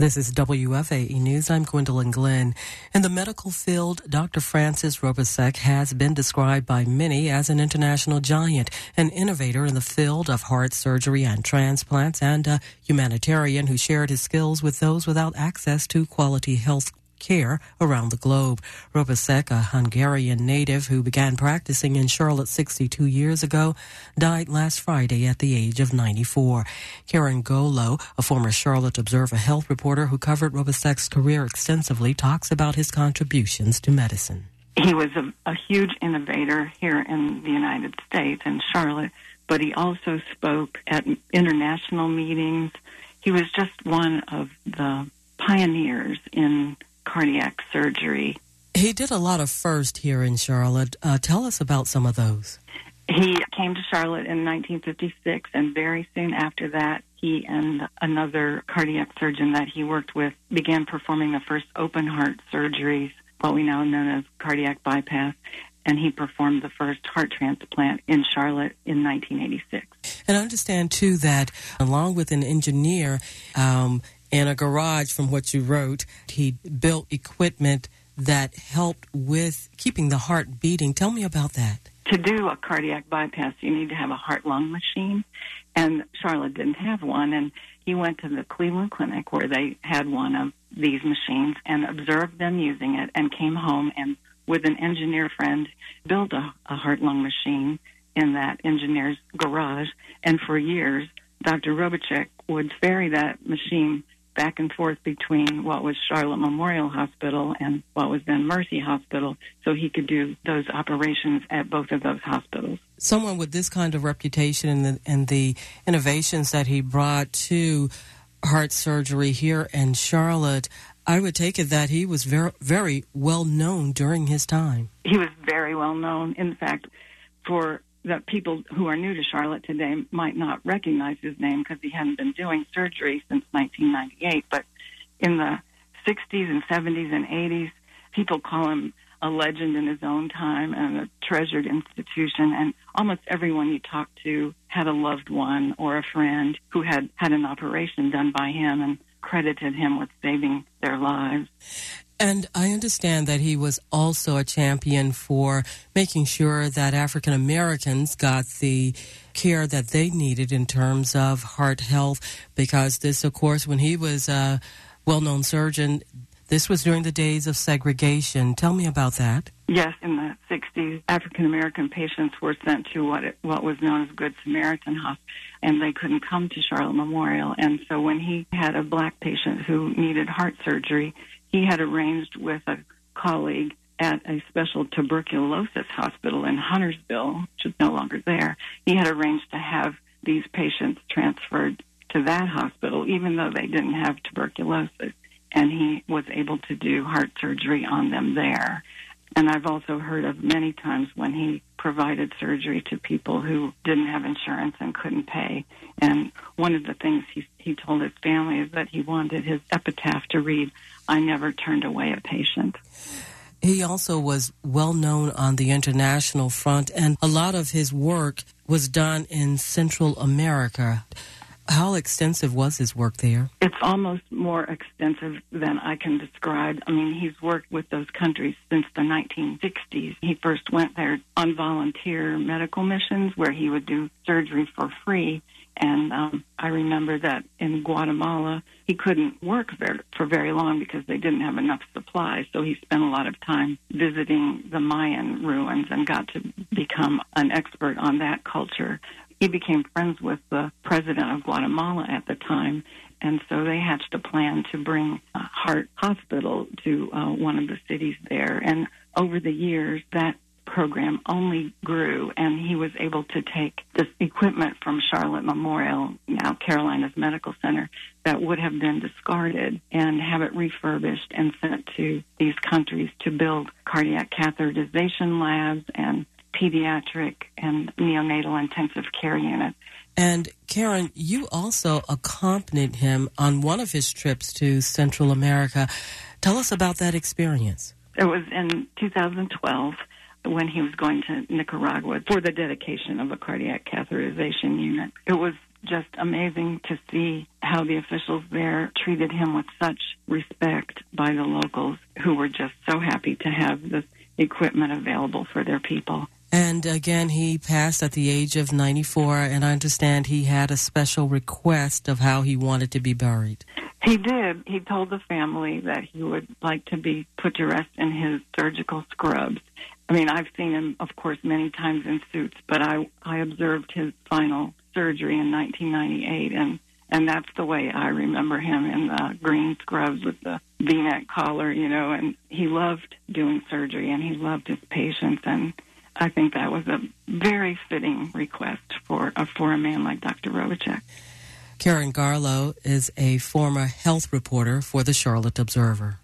This is WFAE News. I'm Gwendolyn Glenn. In the medical field, Dr. Francis Robicsek has been described by many as an international giant, an innovator in the field of heart surgery and transplants, and a humanitarian who shared his skills with those without access to quality health care around the globe. Robicsek, a Hungarian native who began practicing in Charlotte 62 years ago, died last Friday at the age of 94. Karen Golo, a former Charlotte Observer Health reporter who covered Robicek's career extensively, talks about his contributions to medicine. He was a huge innovator here in the United States, in Charlotte, but he also spoke at international meetings. He was just one of the pioneers in cardiac surgery. He did a lot of firsts here in Charlotte. Tell us about some of those. He came to Charlotte in 1956, and very soon after that, he and another cardiac surgeon that he worked with began performing the first open heart surgeries, what we now know as cardiac bypass, and he performed the first heart transplant in Charlotte in 1986. And I understand, too, that along with an engineer, in a garage, from what you wrote, he built equipment that helped with keeping the heart beating. Tell me about that. To do a cardiac bypass, you need to have a heart-lung machine, and Charlotte didn't have one, and he went to the Cleveland Clinic where they had one of these machines and observed them using it and came home and, with an engineer friend, built a heart-lung machine in that engineer's garage, and for years, Dr. Robicsek would ferry that machine back and forth between what was Charlotte Memorial Hospital and what was then Mercy Hospital, so he could do those operations at both of those hospitals. Someone with this kind of reputation and the innovations that he brought to heart surgery here in Charlotte, I would take it that he was very, very well known during his time. He was very well known. In fact, for the people who are new to Charlotte today might not recognize his name because he hadn't been doing surgery since 1998. But in the 60s and 70s and 80s, people call him a legend in his own time and a treasured institution. And almost everyone you talk to had a loved one or a friend who had an operation done by him and credited him with saving their lives. And I understand that he was also a champion for making sure that African Americans got the care that they needed in terms of heart health, because this, of course, when he was a well-known surgeon, this was during the days of segregation. Tell me about that. Yes, in the 60s, African American patients were sent to what was known as Good Samaritan Hospital, and they couldn't come to Charlotte Memorial. And so when he had a black patient who needed heart surgery, he had arranged with a colleague at a special tuberculosis hospital in Huntersville, which is no longer there. He had arranged to have these patients transferred to that hospital, even though they didn't have tuberculosis, and he was able to do heart surgery on them there. And I've also heard of many times when he provided surgery to people who didn't have insurance and couldn't pay. And one of the things he told his family is that he wanted his epitaph to read, "I never turned away a patient." He also was well known on the international front, and a lot of his work was done in Central America. How extensive was his work there? It's almost more extensive than I can describe. I mean, he's worked with those countries since the 1960s. He first went there on volunteer medical missions where he would do surgery for free. And I remember that in Guatemala, he couldn't work for very long because they didn't have enough supplies. So he spent a lot of time visiting the Mayan ruins and got to become an expert on that culture. He became friends with the president of Guatemala at the time, and so they hatched a plan to bring a heart hospital to one of the cities there. And over the years, that program only grew, and he was able to take this equipment from Charlotte Memorial, now Carolinas Medical Center, that would have been discarded, and have it refurbished and sent to these countries to build cardiac catheterization labs and pediatric and neonatal intensive care units. And Karen, you also accompanied him on one of his trips to Central America. Tell us about that experience. It was in 2012 when he was going to Nicaragua for the dedication of a cardiac catheterization unit. It was just amazing to see how the officials there treated him with such respect by the locals, who were just so happy to have this equipment available for their people. And again, he passed at the age of 94, and I understand he had a special request of how he wanted to be buried. He did. He told the family that he would like to be put to rest in his surgical scrubs. I mean, I've seen him, of course, many times in suits, but I observed his final surgery in 1998, and that's the way I remember him, in the green scrubs with the V-neck collar, and he loved doing surgery, and he loved his patients, and I think that was a very fitting request for a man like Dr. Robichek. Karen Garlow is a former health reporter for the Charlotte Observer.